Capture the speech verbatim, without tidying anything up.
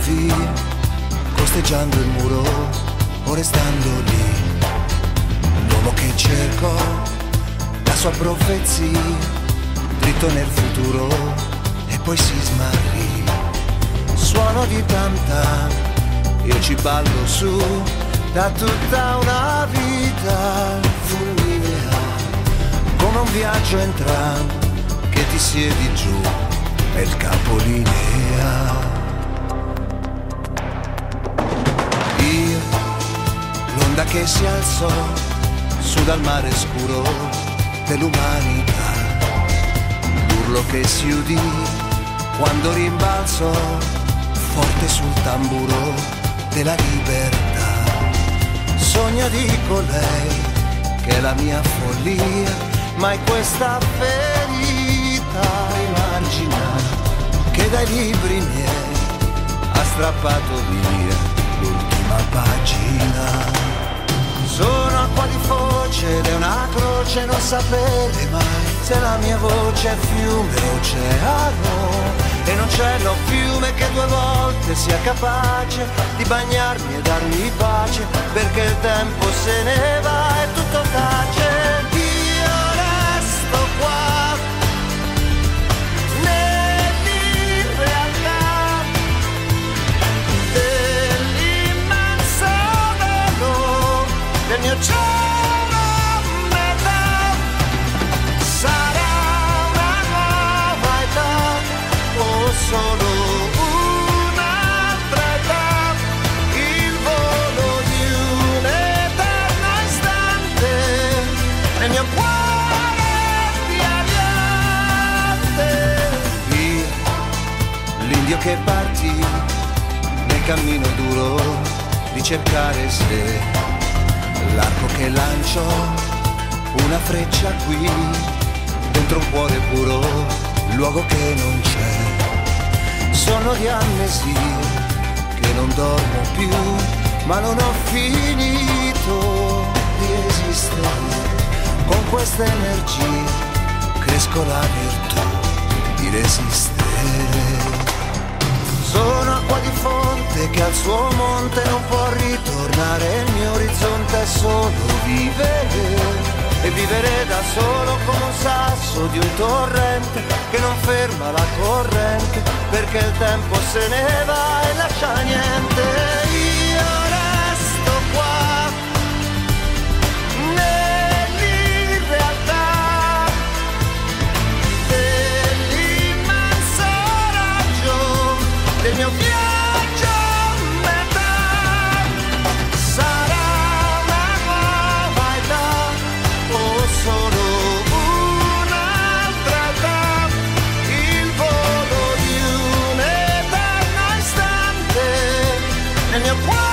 via, costeggiando il muro o restando lì. L'uomo che cercò la sua profezia, dritto nel futuro e poi si smarrì. Suono di tam tam, io ci ballo su, da tutta una vita fulminea, come un viaggio in tram che ti siedi giù nel capolinea. Io, l'onda che si alzò su dal mare scuro dell'umanità, l'urlo che si udì quando rimbalzò forte sul tamburo della libertà. Sogno di colei che è la mia follia, ma è questa ferita rimarginata che dai libri miei ha strappato via l'ultima pagina. Sono acqua di foce ed è una croce non sapere mai se la mia voce è fiume o oceano, e non c'è no fiume che due volte sia capace di bagnarmi e darmi pace, perché il tempo se ne va e tutto tace. Io resto qua nell'irrealtà dell'immenso velo del mio cielo. Solo un'altra età, il volo di un eterno istante, nel mio cuore di adiante. Via, l'indio che partì nel cammino duro di cercare sé, l'arco che lanciò una freccia qui, dentro un cuore puro, luogo che non c'è. Sono di amnesia che non dormo più, ma non ho finito di esistere. Con questa energia cresco la virtù di resistere. Sono acqua di fonte che al suo monte non può ritornare. Il mio orizzonte è solo vivere, e vivere da solo come un sasso di un torrente che non ferma la corrente, perché il tempo se ne va e lascia niente. Io resto qua nell'irrealtà dell'immenso raggio del mio viaggio. Nel mio cuore